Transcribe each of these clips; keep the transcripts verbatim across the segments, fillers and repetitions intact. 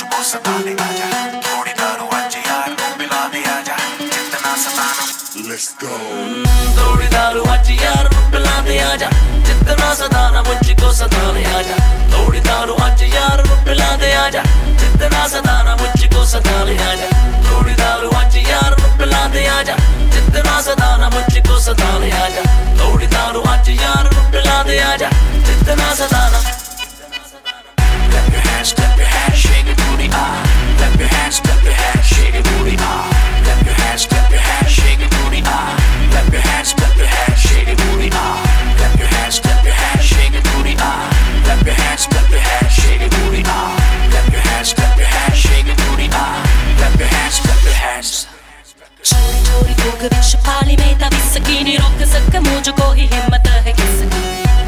मुझको सता दे आजा, थोड़ी दारू आज यार को पिला दे आजा, जितना सताना Let's go थोड़ी दारू आज यार को पिला दे आजा, जितना सताना मुझको सता दे आजा, थोड़ी दारू आज यार को पिला दे आजा, जितना सताना मुझको सता दे आजा, थोड़ी दारू आज यार को पिला दे आजा, जितना सताना मुझको सता दे आजा, थोड़ी दारू आज यार को पिला दे आजा, जितना सताना Clap your hands, clap your hands, shake it booty ah. Clap your hands, clap your hands, shake it booty ah. Clap your hands, clap your hands, shake it booty ah. Clap your hands, clap your hands, shake it booty ah. Clap your hands, clap your hands, shake it booty ah. Clap your hands, clap your hands, shake it booty ah. Clap your hands, clap your hands, shake it booty ah. Clap your hands, clap your hands. चोरी चोरी भोग विच पाली में ता whisky नहीं रोक सक मुझको ही हिम्मत है किसकी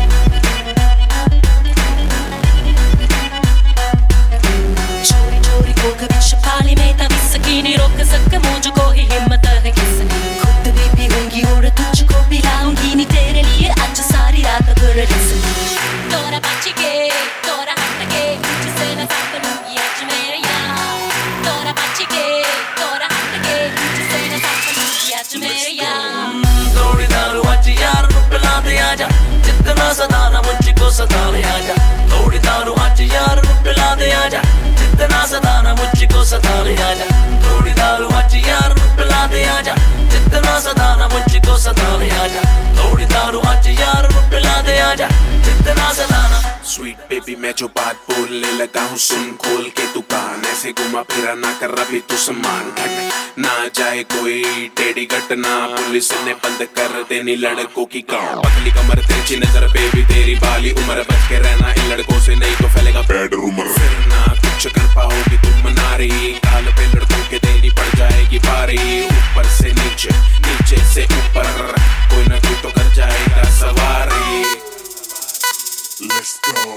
चोरी चोरी भोग विच पाली में ता विस्की नहीं रोक सक मुझको ही हिम्मत है किसकी खुद भी पीऊंगी और तुझको पिलाऊंगी नहीं तेरे लिए आज सारी रात कर रिसकी तोरा बच के तोरा हट के तुझसे न साथ लूंगी आज मेरे यार तोरा बच के तोरा हट के तुझसे न साथ लूंगी आज मेरे यार थोड़ी दारू आज यार को पिला दे आजा, जितना सताना मुझको सता दे आजा, थोड़ी दारू आज यार को पिला दे आजा, जितना सताना मुझको सता दे आजा, थोड़ी दारू आज यार को पिला दे आजा, जितना सताना मुझको सता दे आजा, थोड़ी दारू आज यार को पिला दे आजा, जितना सताना Sweet baby मैं जो बात बोलने लगा हूँ सुन खोल के तू कान, ऐसे घुमा फिरा ना कर अभी तू सम्मान घट ना जाए कोई टेढ़ी घटना, पुलिस ने बंद कर देनी लड़कों की गाँव, पतली कमर तिरछी नजर बेबी तेरी बाली उम्र, बच के रहना इन लड़कों से नहीं तो फैलेगा बैड रूमर, फिर ना कुछ कर पाओगी तुम नारी, गाल पे लड़कों के देनी पड़ जाएगी भारी, ऊपर से नीचे नीचे से ऊपर कोई ना कोई तो कर जाएगा सवारी Let's go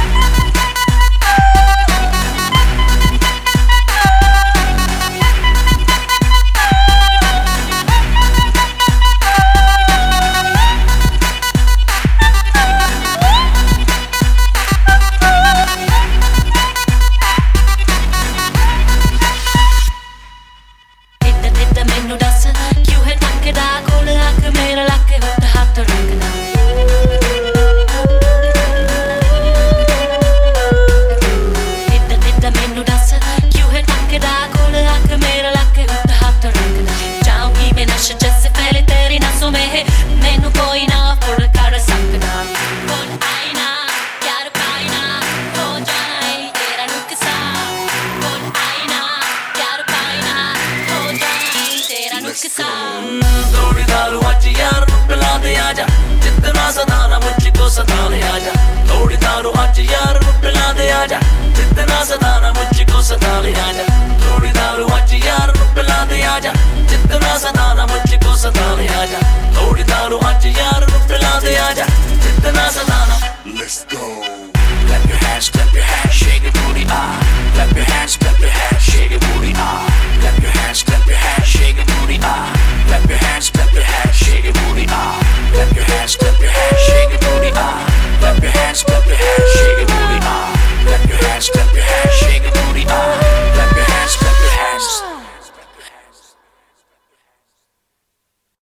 मैनू दस क्यों है टकदा कोल अख मेरा लक हुट हाथ रखदा इद्दा इद्दा मैनू दस क्यों है टकदा कोल अख मेरा लक हुट हाथ रखदा जाऊंगी मैं नशे जैसे पहले तेरी नसों में है मैनू कोई ना फुड़ कर सकदा कौन आए ना यार पाए ना हो जाए तेरा नुकसान कौन आए ना यार पाए ना हो जाए तेरा नुकसान थोड़ी दारू आज यार को पिला दे आजा, जितना सताना मुझको सता दे आजा, थोड़ी दारू आज यार को पिला दे आजा, जितना सताना